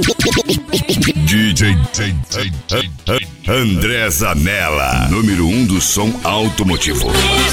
DJ André Zanella, número 1 do som automotivo.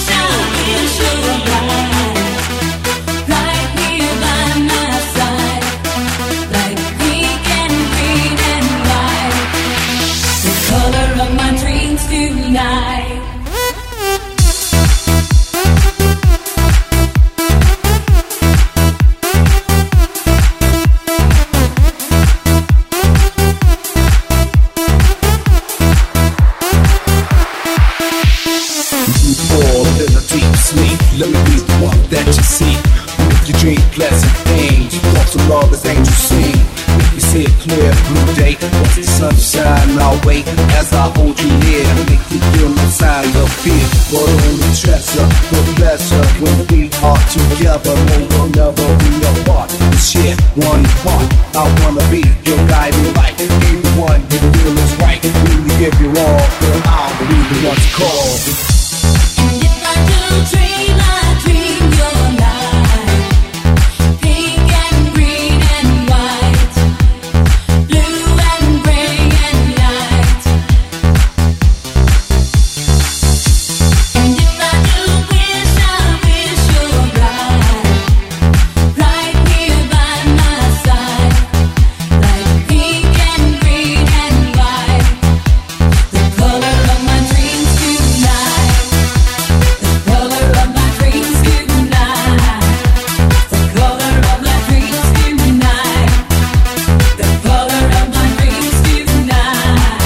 Let me be the one that you see. Make you dream pleasant things. Thoughts of love as angels sing. Make you see a clear blue day. Watch the sunshine our way as I hold you near. Make you feel no signs of fear. But only treasure, the pleasure when we are together. No, we'll never be apart. This year, one part. I wanna be your guiding light. Be the one you feel is right. Really give you all, girl, I'll be the one to call. And if I do dream, I dream your light. Pink and green and white, blue and gray and light. And if I do wish, I wish you're right here by my side. Like pink and green and white, the color of my dreams tonight. The color of my dreams tonight. The color of my dreams tonight. The color of my dreams tonight.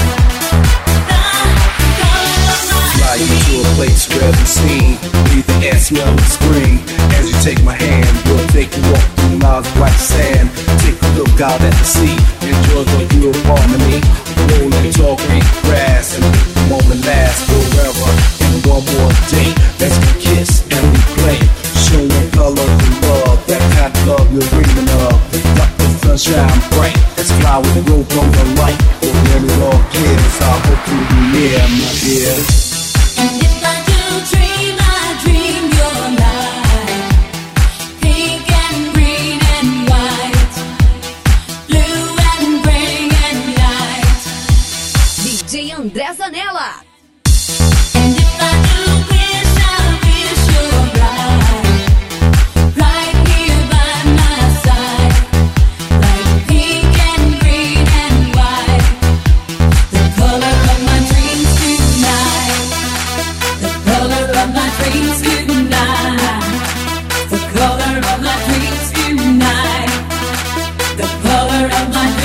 Fly you to a place you haven't seen. Breathe the air, smell the spring. As you take my hand, we'll take a walk through miles of white sand. Take a look out at the sea. Enjoy the view of harmony. Rolling tall green grass and make the moment last forever. And one more day, let's kiss and we play. Showing color and love, that kind of love you're dreaming of. Let the sunshine bright. Let's fly with the rope on the light. Oh, when it all clears, I hope you be near, my dear. And if I do dream, I dream your light. Pink and green and white, blue and gray and light. DJ André Zanella. And if I do wish, I wish you're right here by my side. Like pink and green and white, the color of my dreams tonight. The color of my dreams tonight. The color of my dreams tonight. The color of my